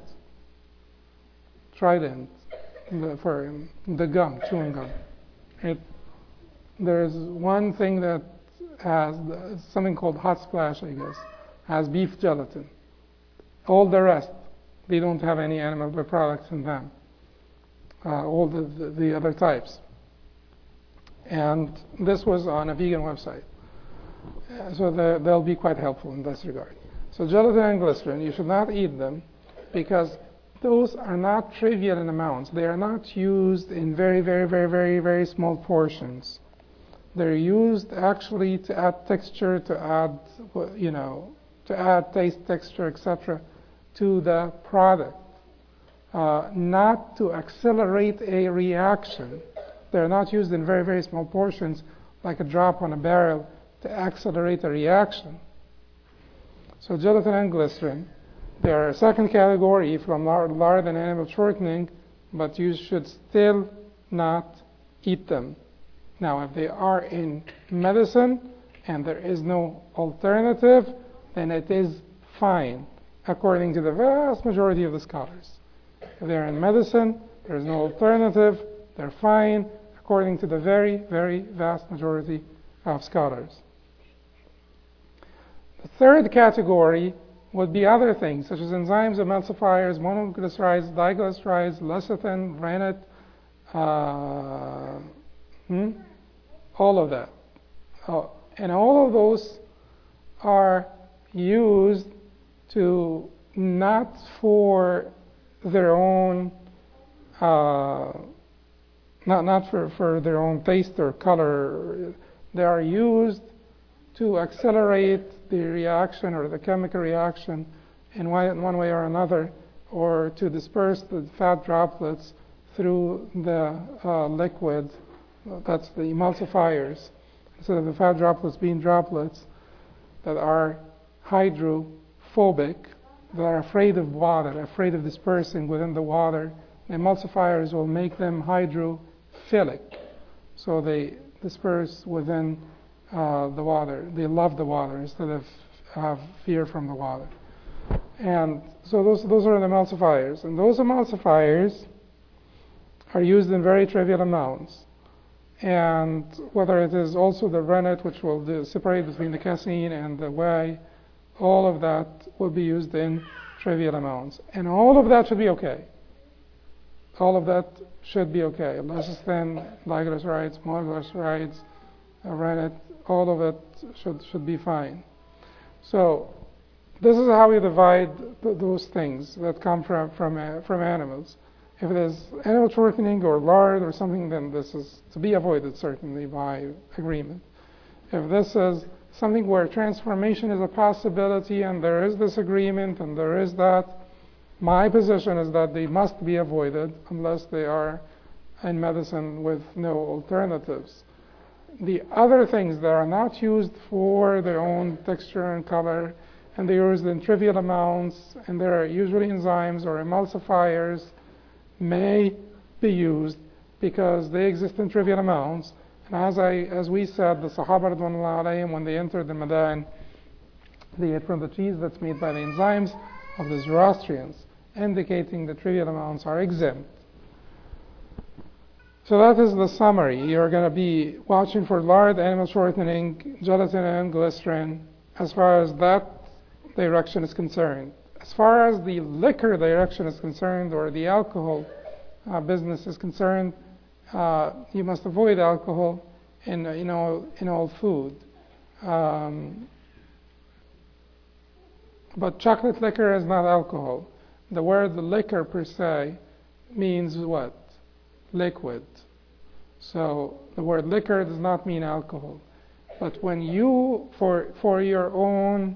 Trident the, for um, the gum, chewing gum. It, there's one thing that has the, something called Hot Splash, I guess, has beef gelatin. All the rest, they don't have any animal byproducts in them. Uh, all the, the, the other types. And this was on a vegan website. Uh, so the, they'll be quite helpful in this regard. So gelatin and glycerin, you should not eat them because those are not trivial in amounts. They are not used in very, very, very, very, very small portions. They're used actually to add texture, to add, you know, to add taste, texture, et cetera, to the product, uh, not to accelerate a reaction. They're not used in very, very small portions, like a drop on a barrel, to accelerate a reaction. So gelatin and glycerin, they are a second category from lard, lard and animal shortening, but you should still not eat them. Now, if they are in medicine and there is no alternative, then it is fine, according to the vast majority of the scholars. If they're in medicine, there is no alternative, they're fine, according to the very, very vast majority of scholars. The third category would be other things, such as enzymes, emulsifiers, monoglycerides, diglycerides, lecithin, rennet, uh, hmm? all of that. Oh, and all of those are used to not for their own, uh, not not for, for their own taste or color. They are used to accelerate the reaction or the chemical reaction in one way or another, or to disperse the fat droplets through the uh, liquid. That's the emulsifiers. Instead of the fat droplets being droplets that are hydrophobic, that are afraid of water, afraid of dispersing within the water, the emulsifiers will make them hydrophilic. So they disperse within uh, the water. They love the water instead of have fear from the water. And so those those are the emulsifiers. And those emulsifiers are used in very trivial amounts. And whether it is also the rennet, which will do, separate between the casein and the whey, all of that will be used in trivial amounts. And all of that should be okay. All of that should be okay. Less than diglycerides, monoglycerides, uh, rennet, all of it should should be fine. So this is how we divide th- those things that come from from uh, from animals. If it is animal shortening or lard or something, then this is to be avoided certainly by agreement. If this is something where transformation is a possibility and there is this agreement and there is that, my position is that they must be avoided unless they are in medicine with no alternatives. The other things that are not used for their own texture and color, and they're used in trivial amounts, and there are usually enzymes or emulsifiers, may be used because they exist in trivial amounts. And as I, as we said, the Sahaba radwanullah alayhim, when they entered the Madain, they ate from the cheese that's made by the enzymes of the Zoroastrians, indicating the trivial amounts are exempt. So that is the summary. You're going to be watching for lard, animal shortening, gelatin, and glycerin as far as that direction is concerned. As far as the liquor direction is concerned, or the alcohol uh, business is concerned, uh, you must avoid alcohol in uh, in all in all food. Um, but chocolate liquor is not alcohol. The word liquor per se means what? Liquid. So the word liquor does not mean alcohol. But when you, for for your own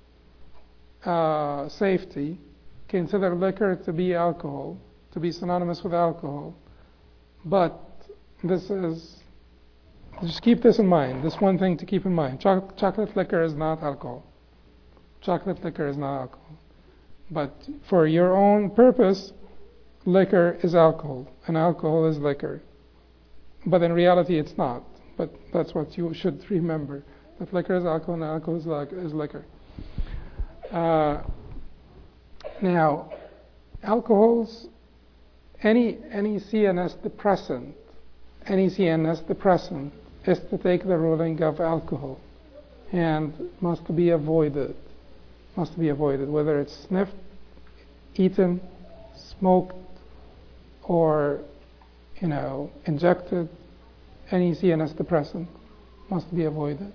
Uh, safety, consider liquor to be alcohol, to be synonymous with alcohol. But this is, just keep this in mind, this one thing to keep in mind. Cho- chocolate liquor is not alcohol. Chocolate liquor is not alcohol. But for your own purpose, liquor is alcohol, and alcohol is liquor. But in reality, it's not. But that's what you should remember, that liquor is alcohol and alcohol is, li- is liquor. Uh, now, alcohols, any any C N S depressant, any C N S depressant is to take the ruling of alcohol, and must be avoided. Must be avoided, whether it's sniffed, eaten, smoked, or you know injected. Any C N S depressant must be avoided.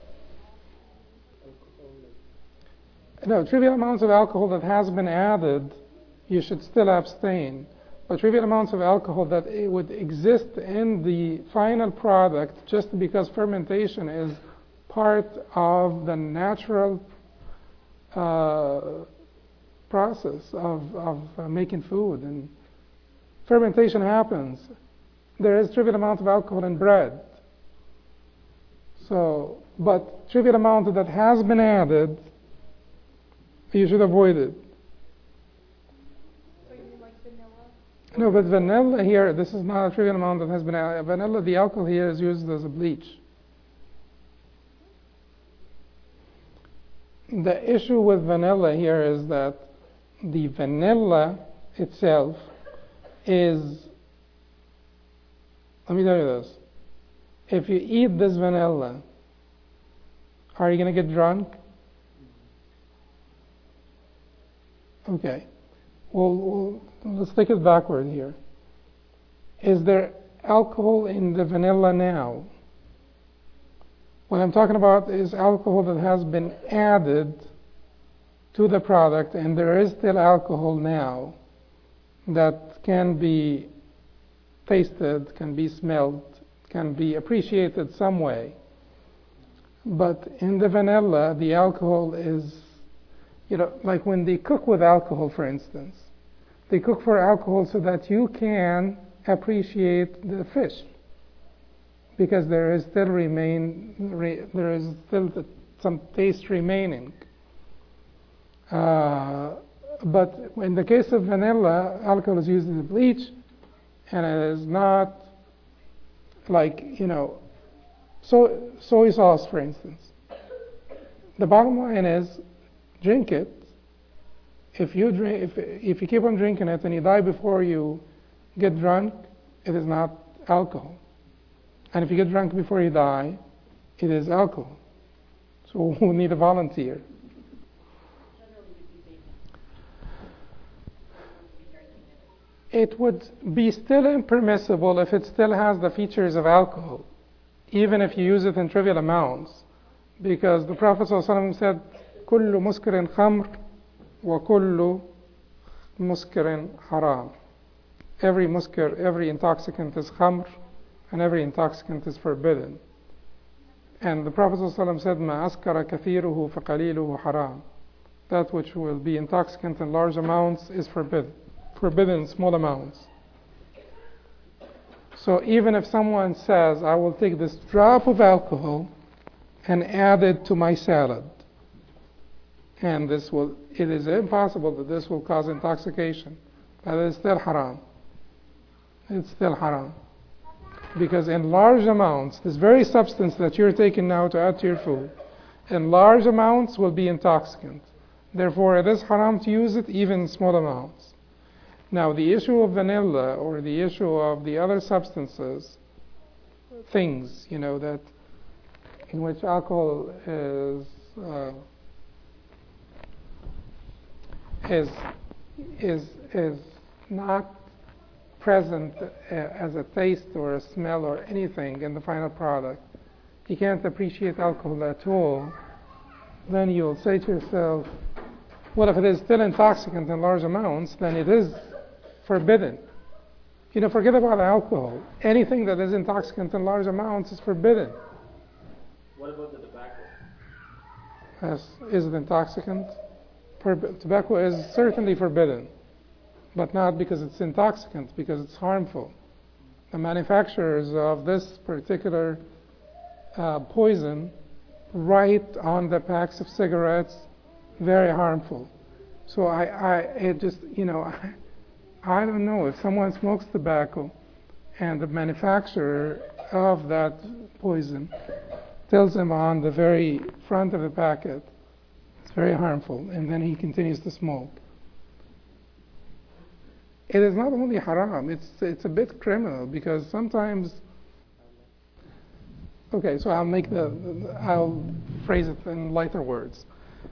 No, trivial amounts of alcohol that has been added, you should still abstain. But trivial amounts of alcohol that it would exist in the final product just because fermentation is part of the natural uh, process of, of uh, making food. And fermentation happens. There is trivial amount of alcohol in bread. So, but trivial amount that has been added, you should avoid it. So you mean like vanilla? No, but vanilla here, this is not a trivial amount that has been added. Vanilla, the alcohol here is used as a bleach. The issue with vanilla here is that the vanilla itself is, let me tell you this, if you eat this vanilla, are you going to get drunk? Okay. Well, well, let's take it backward here. Is there alcohol in the vanilla now? What I'm talking about is alcohol that has been added to the product, and there is still alcohol now that can be tasted, can be smelled, can be appreciated some way. But in the vanilla, the alcohol is, you know, like when they cook with alcohol, for instance, they cook for alcohol so that you can appreciate the fish, because there is still remain re, there is still the, some taste remaining. Uh, but in the case of vanilla, alcohol is used as a bleach, and it is not like, you know, so, soy sauce, for instance. The bottom line is, drink it. If you drink, if if you keep on drinking it and you die before you get drunk, it is not alcohol. And if you get drunk before you die, it is alcohol. So we need a volunteer. It would be still impermissible if it still has the features of alcohol, even if you use it in trivial amounts, because the Prophet ﷺ said, كل مسكر خمر وكل مسكر حرام. Every muskir, every intoxicant is khamr, and every intoxicant is forbidden. And the Prophet ﷺ said, ما أسكر كثيره فقليله حرام. That which will be intoxicant in large amounts is forbidden. Forbidden in small amounts. So even if someone says, I will take this drop of alcohol and add it to my salad, and this will, it is impossible that this will cause intoxication, but it is still haram. It's still haram. Because in large amounts, this very substance that you're taking now to add to your food, in large amounts will be intoxicant. Therefore, it is haram to use it even in small amounts. Now, the issue of vanilla or the issue of the other substances, things, you know, that in which alcohol is uh, is is is not present uh, as a taste or a smell or anything in the final product, you can't appreciate alcohol at all, then you'll say to yourself, well, if it is still intoxicant in large amounts, then it is forbidden. You know, forget about alcohol. Anything that is intoxicant in large amounts is forbidden. What about the tobacco? As, is it intoxicant? Forb- tobacco is certainly forbidden, but not because it's intoxicant, because it's harmful. The manufacturers of this particular uh, poison write on the packs of cigarettes, very harmful. So I, I it just, you know, I, I don't know, if someone smokes tobacco and the manufacturer of that poison tells him on the very front of the packet, it's very harmful, and then he continues to smoke. It is not only haram, it's it's a bit criminal, because sometimes, okay, so I'll make the, I'll phrase it in lighter words.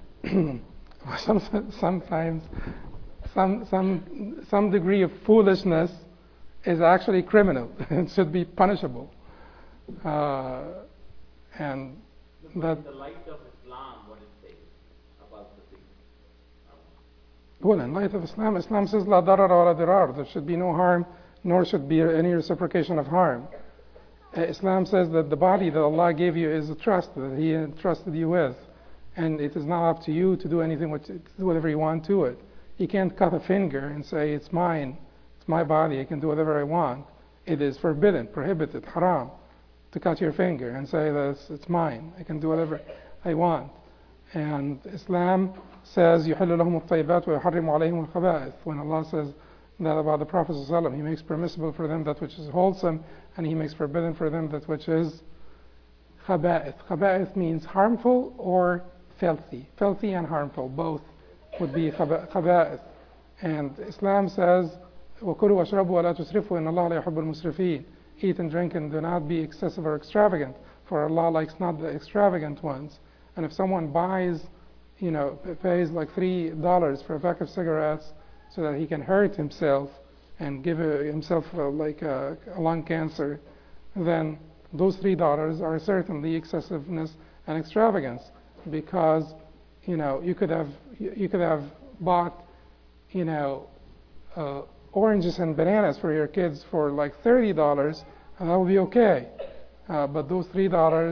Sometimes some some some degree of foolishness is actually criminal. It should be punishable. Uh, and that. In the light of Islam, what it says about the thing. Well, in light of Islam, Islam says la darar wa la dirar. There should be no harm, nor should be any reciprocation of harm. Uh, Islam says that the body that Allah gave you is a trust that He entrusted you with, and it is not up to you to do anything, with, to do whatever you want to it. You can't cut a finger and say it's mine, it's my body, I can do whatever I want. It is forbidden, prohibited, haram, to cut your finger and say that it's, it's mine, I can do whatever I want. And Islam says يُحِلُّ لَهُمُ الطَّيِّبَاتُ وَيُحَرِّمُ عَلَيْهِمُ الْخَبَائِثِ. When Allah says that about the Prophet ﷺ, He makes permissible for them that which is wholesome, and He makes forbidden for them that which is khaba'ith. Khaba'ith means harmful or filthy. Filthy and harmful, both would be khaba'ith. And Islam says, وَكُلُوا وَاشْرَبُوا وَلَا تُسْرِفُوا إِنَّ اللَّهَ لَا يُحِبُّ الْمُسْرِفِينَ. Eat and drink and do not be excessive or extravagant, for Allah likes not the extravagant ones. And if someone buys, you know, pays like three dollars for a pack of cigarettes so that he can hurt himself and give uh, himself uh, like a, a lung cancer, then those three dollars are certainly excessiveness and extravagance, because, you know, you could have you could have bought, you know, uh, oranges and bananas for your kids for like thirty dollars, and that would be okay. Uh, but those three dollars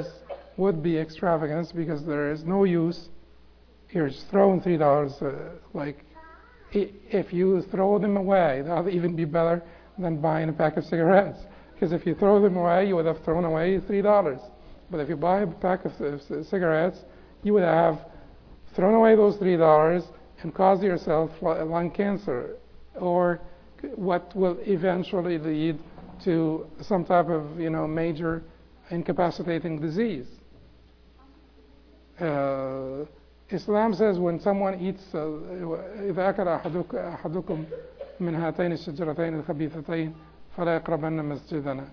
would be extravagance because there is no use. You're just throwing three dollars. Uh, like, if you throw them away, that'll even be better than buying a pack of cigarettes. Because if you throw them away, you would have thrown away three dollars. But if you buy a pack of uh, cigarettes, you would have thrown away those three dollars and caused yourself lung cancer, or what will eventually lead to some type of, you know, major incapacitating disease. Uh, Islam says when someone eats, إذا أكل أحدكم من هاتين الشجرتين الخبيثتين فلا يقربن مسجدنا.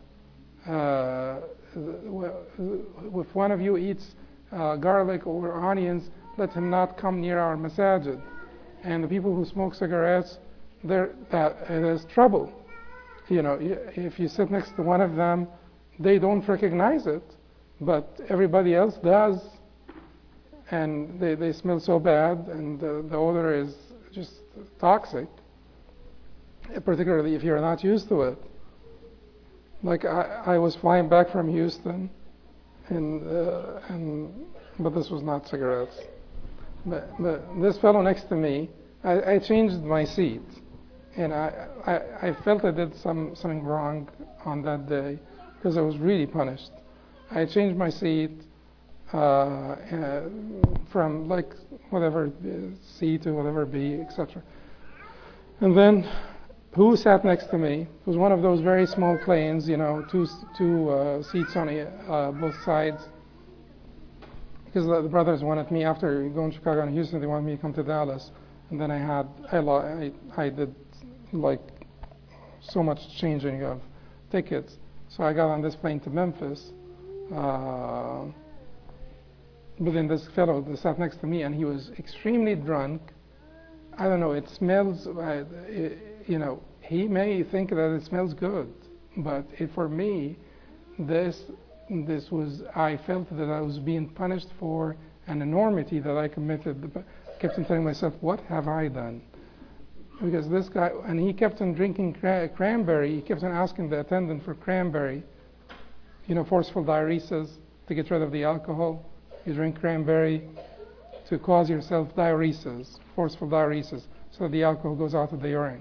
If one of you eats uh, garlic or onions, let him not come near our masajid. And the people who smoke cigarettes, there that there's trouble. You know, if you sit next to one of them, they don't recognize it, but everybody else does, and they, they smell so bad, and the, the odor is just toxic, particularly if you're not used to it. Like I, I was flying back from Houston, and uh, and but this was not cigarettes. But, but this fellow next to me, I, I changed my seat, and I, I I felt I did some something wrong on that day because I was really punished. I changed my seat uh, uh, from like whatever C to whatever B, et cetera. And then, who sat next to me? It was one of those very small planes, you know, two two uh, seats on uh, both sides. Because the, the brothers wanted me, after going to Chicago and Houston, they wanted me to come to Dallas. And then I had, I, I, I did like so much changing of tickets. So I got on this plane to Memphis. Uh, but then this fellow that sat next to me, and he was extremely drunk. I don't know, it smells, uh, it, you know, he may think that it smells good, but it, for me, this this was, I felt that I was being punished for an enormity that I committed. I kept on telling myself, what have I done? Because this guy, and he kept on drinking cra- cranberry, he kept on asking the attendant for cranberry, you know, forceful diuresis to get rid of the alcohol. You drink cranberry to cause yourself diuresis, forceful diuresis, so that the alcohol goes out of the urine.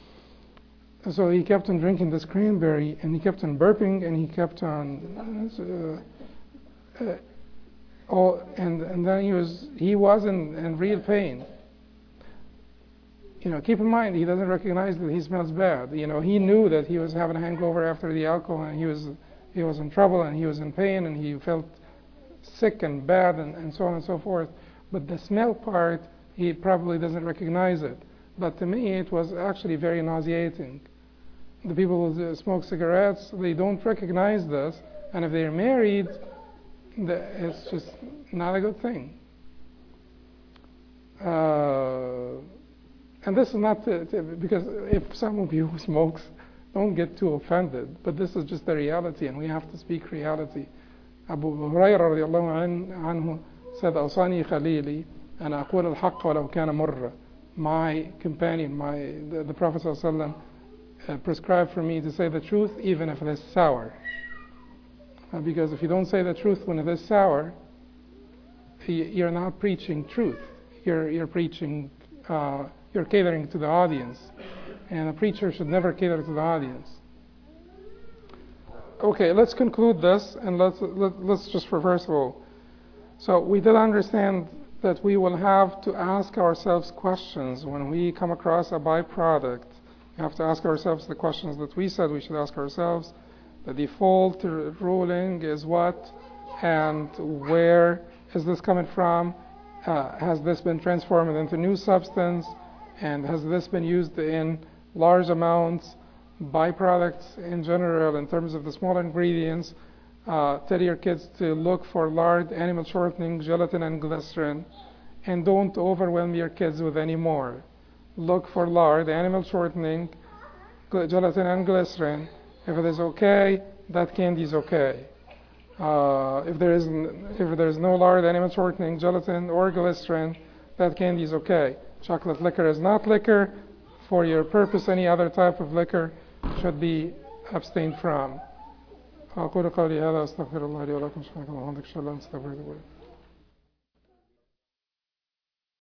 So he kept on drinking this cranberry, and he kept on burping, and he kept on, uh, uh, oh, and and then he was he was in, in real pain. You know, keep in mind he doesn't recognize that he smells bad. You know, he knew that he was having a hangover after the alcohol, and he was he was in trouble, and he was in pain, and he felt sick and bad, and, and so on and so forth. But the smell part, he probably doesn't recognize it. But to me, it was actually very nauseating. The people who smoke cigarettes, they don't recognize this, and if they're married, it's just not a good thing. Uh, and this is not to, to, because if some of you who smokes, don't get too offended, but this is just the reality, and we have to speak reality. Abu Hurairah radiallahu anhu said, "Awsani khalili, and aqul al-haqq walau kana murra." My companion, my the, the Prophet ﷺ, uh, prescribed for me to say the truth even if it is sour. Uh, because if you don't say the truth when it is sour, you're not preaching truth. You're you're preaching, uh, you're catering to the audience, and a preacher should never cater to the audience. Okay, let's conclude this, and let's let, let's just reverse all. So we did understand that we will have to ask ourselves questions when we come across a byproduct. We have to ask ourselves the questions that we said we should ask ourselves. The default ruling is what, and where is this coming from? Uh, has this been transformed into new substance? And has this been used in large amounts? Byproducts in general, in terms of the small ingredients, uh, tell your kids to look for lard, animal shortening, gelatin, and glycerin, and don't overwhelm your kids with any more. Look for lard, animal shortening, gelatin, and glycerin. If it is okay, that candy is okay. Uh, if there is if there is no lard, animal shortening, gelatin, or glycerin, that candy is okay. Chocolate liquor is not liquor. For your purpose, any other type of liquor should be abstained from. أقول قولي هذا أستغفر الله لي ولكم سبحانك اللهم وبحمدك أشهد أن لا إله إلا أنت أستغفرك وأتوب إليك